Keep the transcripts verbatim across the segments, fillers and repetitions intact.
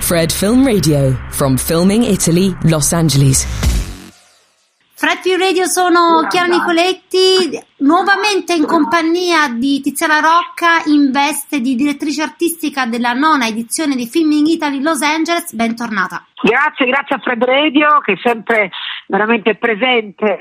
Fred Film Radio, from Filming Italy, Los Angeles. Fred Film Radio, sono Chiara Nicoletti, nuovamente in compagnia di Tiziana Rocca in veste di direttrice artistica della nona edizione di Filming Italy Los Angeles. Bentornata. Grazie, grazie a Fred Radio che è sempre veramente presente,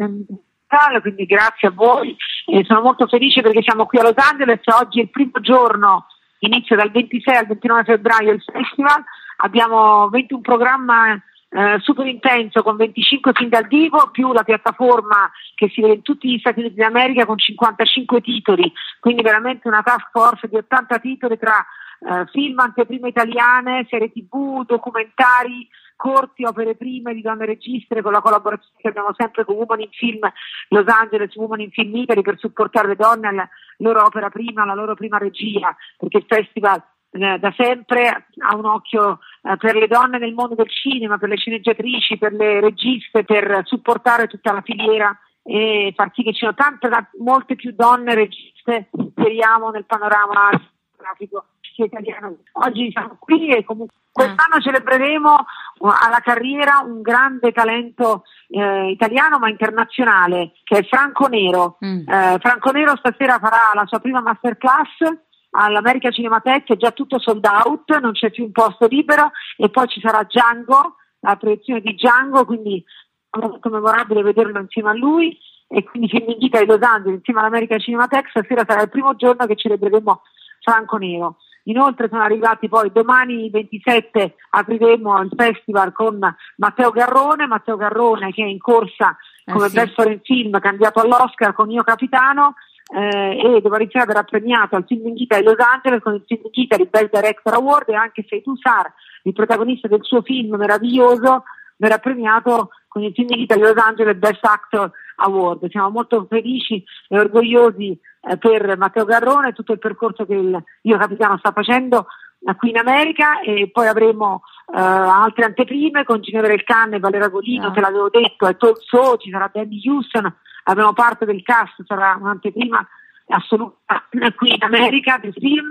quindi grazie a voi. E sono molto felice perché siamo qui a Los Angeles. Oggi è il primo giorno, inizia dal ventisei al ventinove febbraio il festival. Abbiamo ventuno programma eh, super intenso con venticinque film dal vivo, più la piattaforma che si vede in tutti gli Stati Uniti d'America con cinquantacinque titoli, quindi veramente una task force di ottanta titoli tra eh, film, anteprime italiane, serie tv, documentari, corti, opere prime di donne registe, con la collaborazione che abbiamo sempre con Women in Film Los Angeles, Women in Film Italy, per supportare le donne alla loro opera prima, alla loro prima regia, perché il festival eh, da sempre ha un occhio eh, per le donne nel mondo del cinema, per le sceneggiatrici, per le registe, per supportare tutta la filiera e far sì che ci siano tante, molte più donne registe, speriamo, nel panorama grafico italiano. Oggi siamo qui e comunque quest'anno celebreremo alla carriera un grande talento eh, italiano ma internazionale, che è Franco Nero. Mm. Eh, Franco Nero stasera farà la sua prima masterclass all'America Cinematheque, è già tutto sold out, non c'è più un posto libero, e poi ci sarà Django, la proiezione di Django, quindi è molto memorabile vederlo insieme a lui. E quindi Filming Italy Los Angeles insieme all'America Cinematheque, stasera sarà il primo giorno che celebreremo Franco Nero. Inoltre sono arrivati poi domani ventisette, apriremo il festival con Matteo Garrone, Matteo Garrone che è in corsa come eh sì. Best Foreign Film, candidato all'Oscar con Io Capitano, eh, e dovrà iniziare verrà premiato al Filming Italy Los Angeles con il Filming Italy Best Director Award, e anche Sei Tu Sar, il protagonista del suo film meraviglioso, verrà premiato con il Filming Italy Los Angeles Best Actor Award. Siamo molto felici e orgogliosi eh, per Matteo Garrone e tutto il percorso che il Io Capitano sta facendo eh, qui in America, e poi avremo eh, altre anteprime con Ginevra El Khan e Valera Golino, te l'avevo detto, e Tolso, ci sarà Danny Houston, avremo parte del cast, sarà un'anteprima assoluta qui in America del film.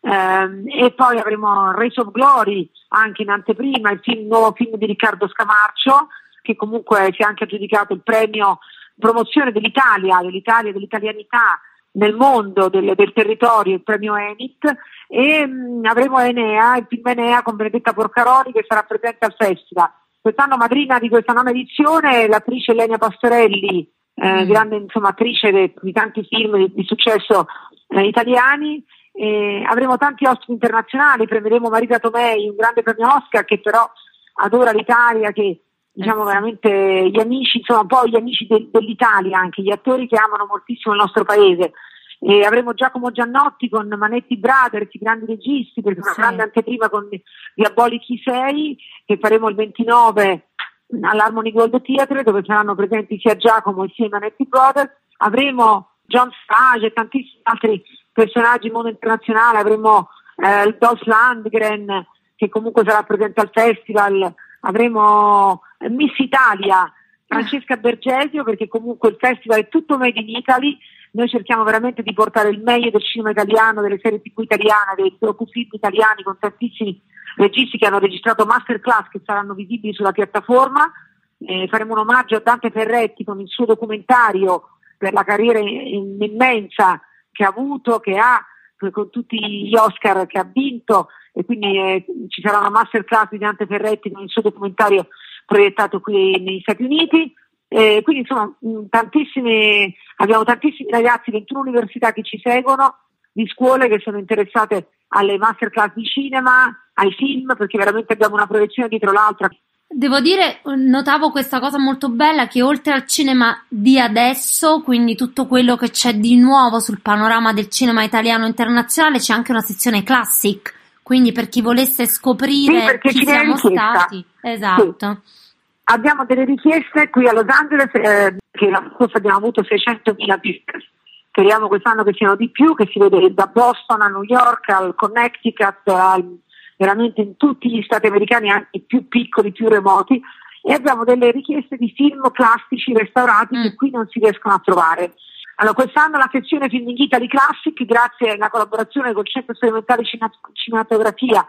Eh, e poi avremo Race of Glory anche in anteprima, il film, nuovo film di Riccardo Scamarcio, che comunque si è anche aggiudicato il premio promozione dell'Italia, dell'Italia, dell'italianità nel mondo, del, del territorio, il premio Enit. E mh, avremo Enea, il film Enea con Benedetta Porcaroli, che sarà presente al festival. Quest'anno madrina di questa nona edizione è l'attrice Elenia Pastorelli, eh, mm. grande insomma attrice de, di tanti film di, di successo eh, italiani. E avremo tanti ospiti internazionali, premieremo Marisa Tomei, un grande premio Oscar che però adora l'Italia, che diciamo veramente gli amici, insomma un po' gli amici de- dell'Italia, anche gli attori che amano moltissimo il nostro paese. E avremo Giacomo Giannotti con Manetti Brothers, i grandi registi, perché una sì. grande anteprima con Diabolici sei che faremo il ventinove all'Harmony Gold Theatre, dove saranno presenti sia Giacomo sia i Manetti Brothers. Avremo John Stage e tantissimi altri personaggi in mondo internazionale, avremo eh, il Dolph Lundgren che comunque sarà presente al festival, avremo eh, Miss Italia Francesca Bergesio, perché comunque il festival è tutto made in Italy, noi cerchiamo veramente di portare il meglio del cinema italiano, delle serie tv italiane, dei docufilm italiani con tantissimi registi che hanno registrato masterclass che saranno visibili sulla piattaforma. Eh, faremo un omaggio a Dante Ferretti con il suo documentario per la carriera immensa che ha avuto, che ha, con tutti gli Oscar che ha vinto, e quindi eh, ci sarà una masterclass di Dante Ferretti con il suo documentario proiettato qui negli Stati Uniti. Eh, quindi insomma tantissimi, abbiamo tantissimi ragazzi, ventuno università che ci seguono, di scuole che sono interessate alle masterclass di cinema, ai film, perché veramente abbiamo una proiezione dietro l'altra. Devo dire, notavo questa cosa molto bella, che oltre al cinema di adesso, quindi tutto quello che c'è di nuovo sul panorama del cinema italiano internazionale, c'è anche una sezione classic, quindi per chi volesse scoprire sì, chi siamo stati. Esatto. Sì. Abbiamo delle richieste qui a Los Angeles, eh, che l'anno scorso abbiamo avuto seicentomila visite, speriamo quest'anno che siano di più, che si vede da Boston a New York, al Connecticut, al veramente in tutti gli stati americani, anche più piccoli, più remoti, e abbiamo delle richieste di film classici restaurati mm. che qui non si riescono a trovare. Allora, quest'anno la sezione Film Italy Classic, grazie alla collaborazione col Centro Sperimentale Cine- Cinematografia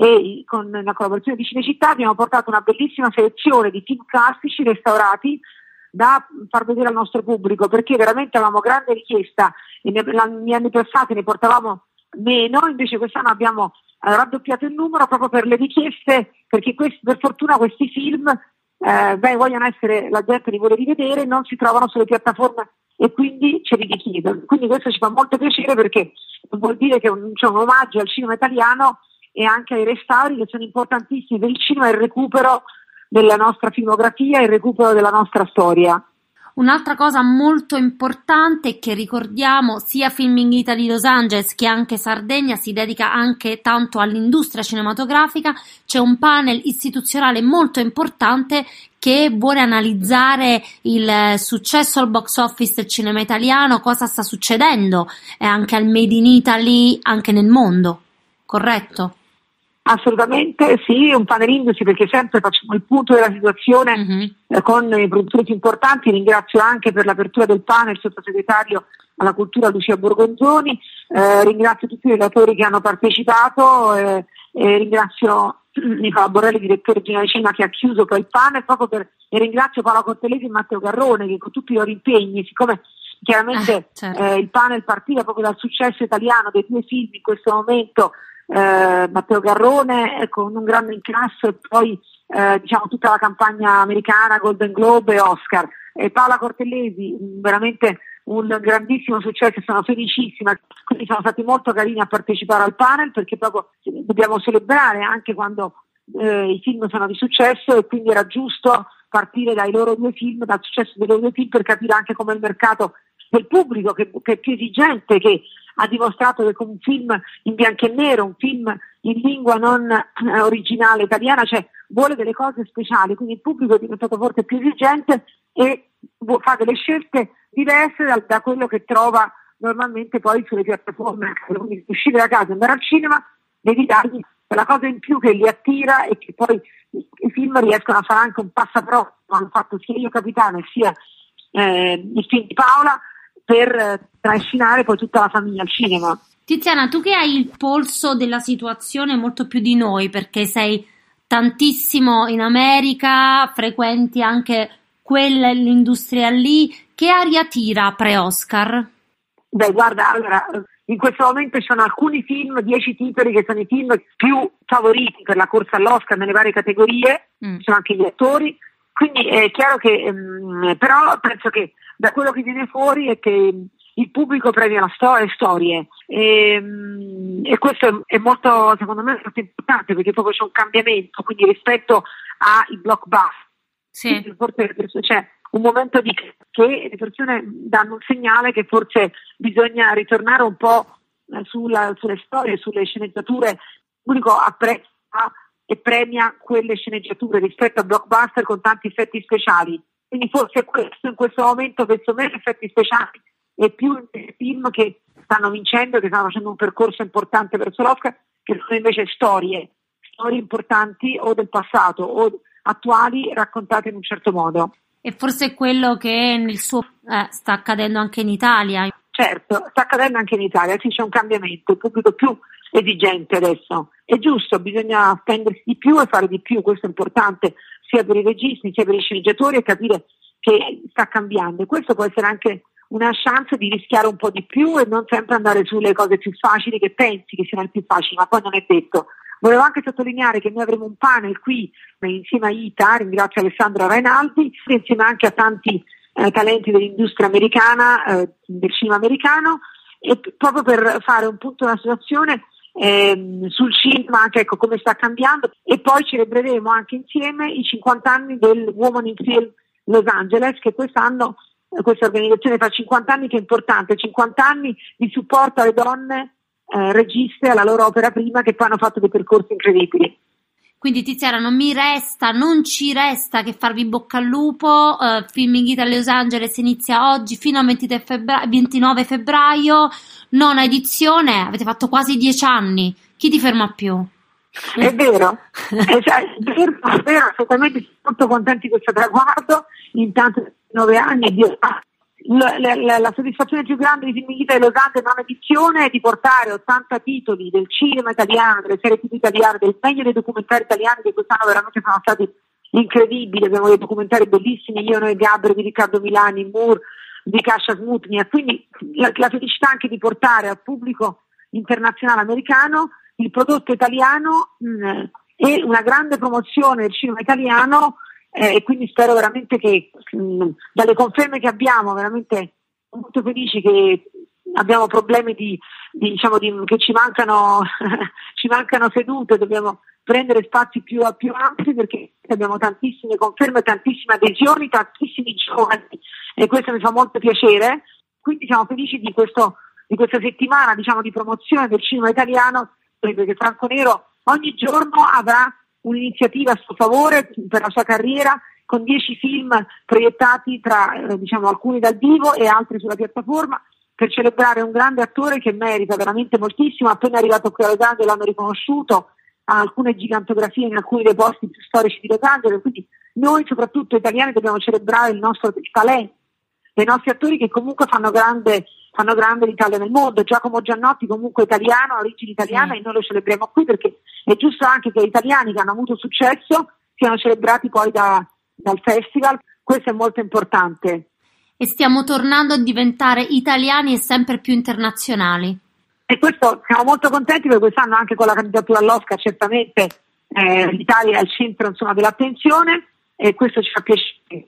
e con la collaborazione di Cinecittà, abbiamo portato una bellissima selezione di film classici restaurati da far vedere al nostro pubblico, perché veramente avevamo grande richiesta e negli anni passati ne portavamo meno, invece quest'anno abbiamo eh, raddoppiato il numero proprio per le richieste, perché questi, per fortuna questi film eh, beh, vogliono essere, la gente li vuole rivedere, non si trovano sulle piattaforme e quindi ce li richiedono. Quindi questo ci fa molto piacere, perché vuol dire che un, c'è un omaggio al cinema italiano e anche ai restauri che sono importantissimi per il cinema e il recupero della nostra filmografia e il recupero della nostra storia. Un'altra cosa molto importante è che ricordiamo sia Filming Italy Los Angeles che anche Sardegna si dedica anche tanto all'industria cinematografica. C'è un panel istituzionale molto importante che vuole analizzare il successo al box office del cinema italiano, cosa sta succedendo e anche al Made in Italy anche nel mondo, corretto? Assolutamente sì, un panel industry, perché sempre facciamo il punto della situazione mm-hmm. eh, con i produttori più importanti. Ringrazio anche per l'apertura del panel il sottosegretario alla cultura Lucia Borgonzoni, eh, ringrazio tutti i relatori che hanno partecipato, eh, e ringrazio Nicola Borrelli, direttore generale di cinema, che ha chiuso poi il panel proprio per, e ringrazio Paola Cortellesi e Matteo Garrone che con tutti i loro impegni, siccome chiaramente eh, certo. eh, il panel partiva proprio dal successo italiano dei due film in questo momento, Eh, Matteo Garrone eh, con un grande incasso e poi eh, diciamo tutta la campagna americana, Golden Globe e Oscar, e Paola Cortellesi veramente un grandissimo successo, sono felicissima, quindi siamo stati molto carini a partecipare al panel, perché proprio dobbiamo celebrare anche quando eh, i film sono di successo, e quindi era giusto partire dai loro due film, dal successo dei loro due film, per capire anche come il mercato del pubblico che, che è più esigente, che ha dimostrato che con un film in bianco e nero, un film in lingua non eh, originale italiana, cioè vuole delle cose speciali, quindi il pubblico è diventato forse più esigente e fa delle scelte diverse da, da quello che trova normalmente poi sulle piattaforme. Quindi uscire da casa e andare al cinema, devi dargli quella cosa in più che li attira e che poi i, i film riescono a fare anche un passaparola, hanno fatto sia Io Capitano sia eh, il film di Paola, per trascinare poi tutta la famiglia al cinema. Tiziana, tu che hai il polso della situazione molto più di noi, perché sei tantissimo in America, frequenti anche quella, l'industria lì, che aria tira pre-Oscar? Beh, guarda, allora, in questo momento ci sono alcuni film, dieci titoli che sono i film più favoriti per la corsa all'Oscar nelle varie categorie, mm. ci sono anche gli attori, quindi è chiaro che, um, però penso che da quello che viene fuori è che il pubblico premia la storia, le storie e, e questo è molto, secondo me, molto importante, perché proprio c'è un cambiamento, quindi rispetto ai blockbuster, sì. Forse c'è un momento di che le persone danno un segnale che forse bisogna ritornare un po' sulla, sulle storie, sulle sceneggiature. Il pubblico apprezza e premia quelle sceneggiature rispetto a blockbuster con tanti effetti speciali. Quindi forse questo in questo momento, penso meno effetti speciali e più film che stanno vincendo, che stanno facendo un percorso importante verso l'Oscar, che sono invece storie, storie importanti o del passato o attuali raccontate in un certo modo. E forse è quello che nel suo eh, sta accadendo anche in Italia. Certo, sta accadendo anche in Italia, sì, c'è un cambiamento, il pubblico è più esigente adesso. È giusto, bisogna spendersi di più e fare di più, questo è importante, sia per i registi sia per i sceneggiatori, e capire che sta cambiando. E questo può essere anche una chance di rischiare un po' di più e non sempre andare sulle cose più facili che pensi che siano le più facili, ma poi non è detto. Volevo anche sottolineare che noi avremo un panel qui insieme a I T A, ringrazio Alessandro Rainaldi, insieme anche a tanti eh, talenti dell'industria americana, eh, del cinema americano, e p- proprio per fare un punto della situazione ehm, sul cinema, anche ecco come sta cambiando, e poi celebreremo anche insieme i cinquanta anni del Women in Film Los Angeles, che quest'anno eh, questa organizzazione fa cinquanta anni, che è importante, cinquanta anni di supporto alle donne Eh, registe alla loro opera prima, che poi hanno fatto dei percorsi incredibili. Quindi Tiziana, non mi resta, non ci resta che farvi bocca al lupo. uh, Filming Italy Los Angeles inizia oggi fino al ventinove febbraio, nona edizione, avete fatto quasi dieci anni, chi ti ferma più? È vero, è, è vero, è vero, assolutamente, sono molto contenti di questo traguardo, in tanto nove anni, Dio la, la, la soddisfazione più grande di Film in Italy Los Angeles non edizione è di portare ottanta titoli del cinema italiano, delle serie tv italiane, del meglio dei documentari italiani che quest'anno veramente sono stati incredibili. Abbiamo dei documentari bellissimi, Io, Noi e Gabriel di Riccardo Milani, Moore di Kasia Smutnia, quindi la, la felicità anche di portare al pubblico internazionale americano il prodotto italiano mh, e una grande promozione del cinema italiano. Eh, e quindi spero veramente che mh, dalle conferme che abbiamo, veramente molto felici che abbiamo problemi di, di diciamo di, che ci mancano ci mancano sedute, dobbiamo prendere spazi più, più ampi perché abbiamo tantissime conferme, tantissime adesioni, tantissimi giovani e questo mi fa molto piacere. Quindi siamo felici di questo di questa settimana diciamo di promozione del cinema italiano, perché Franco Nero ogni giorno avrà un'iniziativa a suo favore per la sua carriera, con dieci film proiettati tra eh, diciamo alcuni dal vivo e altri sulla piattaforma, per celebrare un grande attore che merita veramente moltissimo. Appena arrivato qui a Los Angeles l'hanno riconosciuto, ha alcune gigantografie in alcuni dei posti più storici di Los Angeles, quindi noi soprattutto italiani dobbiamo celebrare il nostro il talento, dei nostri attori che comunque fanno grande fanno grande l'Italia nel mondo. Giacomo Giannotti comunque italiano, origini italiane, e noi lo celebriamo qui perché è giusto anche che gli italiani che hanno avuto successo siano celebrati poi da, dal festival, questo è molto importante. E stiamo tornando a diventare italiani e sempre più internazionali. E questo siamo molto contenti perché quest'anno anche con la candidatura all'Oscar certamente eh, l'Italia è al centro insomma dell'attenzione e questo ci fa piacere.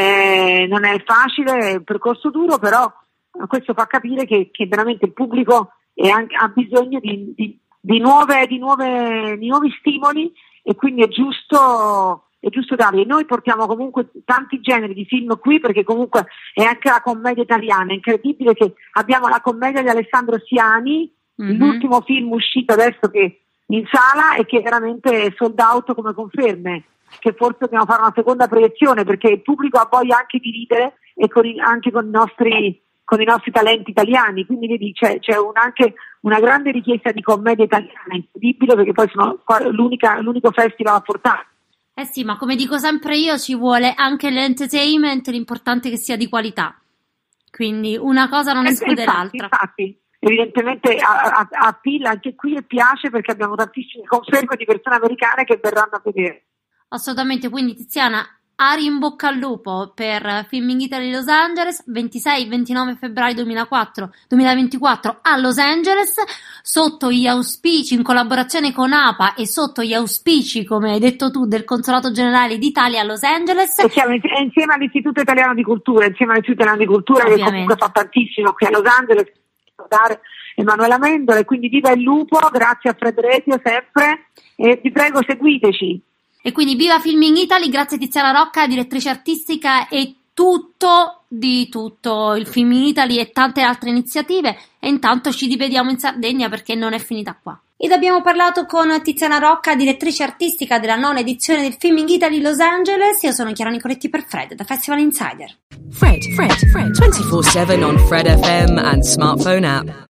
Eh, non è facile, è un percorso duro, però questo fa capire che, che veramente il pubblico è anche, ha bisogno di, di, di, nuove, di, nuove, di nuovi stimoli e quindi è giusto, è giusto darli. Noi portiamo comunque tanti generi di film qui perché comunque è anche la commedia italiana. È incredibile che abbiamo la commedia di Alessandro Siani, mm-hmm. l'ultimo film uscito adesso che in sala e che veramente è sold out come conferme, che forse dobbiamo fare una seconda proiezione perché il pubblico ha voglia anche di ridere e con i, anche con i nostri con i nostri talenti italiani, quindi vedi c'è, c'è un, anche una grande richiesta di commedia italiana, incredibile perché poi sono l'unica, l'unico festival a portare. Eh sì, ma come dico sempre io ci vuole anche l'entertainment, l'importante è che sia di qualità, quindi una cosa non esclude infatti, l'altra. Infatti, evidentemente a, a, a Pilla anche qui e piace perché abbiamo tantissime conferme di persone americane che verranno a vedere. Assolutamente, quindi Tiziana, Ari in bocca al lupo per Film in Italy Los Angeles, ventisei ventinove febbraio duemilaventiquattro a Los Angeles, sotto gli auspici, in collaborazione con A P A e sotto gli auspici, come hai detto tu, del Consolato Generale d'Italia a Los Angeles. E siamo insieme all'Istituto Italiano di Cultura, insieme all'Istituto Italiano di Cultura Ovviamente. Che comunque fa tantissimo qui a Los Angeles, Emanuela Mendola, e quindi viva il lupo, grazie a Fred Radio sempre, e vi prego seguiteci. E quindi viva Film in Italy, grazie a Tiziana Rocca, direttrice artistica e tutto di tutto il Film in Italy e tante altre iniziative. E intanto ci rivediamo in Sardegna perché non è finita qua. Ed abbiamo parlato con Tiziana Rocca, direttrice artistica della nona edizione del Film in Italy Los Angeles. Io sono Chiara Nicoletti per Fred, da Festival Insider. Fred, Fred, Fred, twenty-four seven on Fred F M and smartphone app.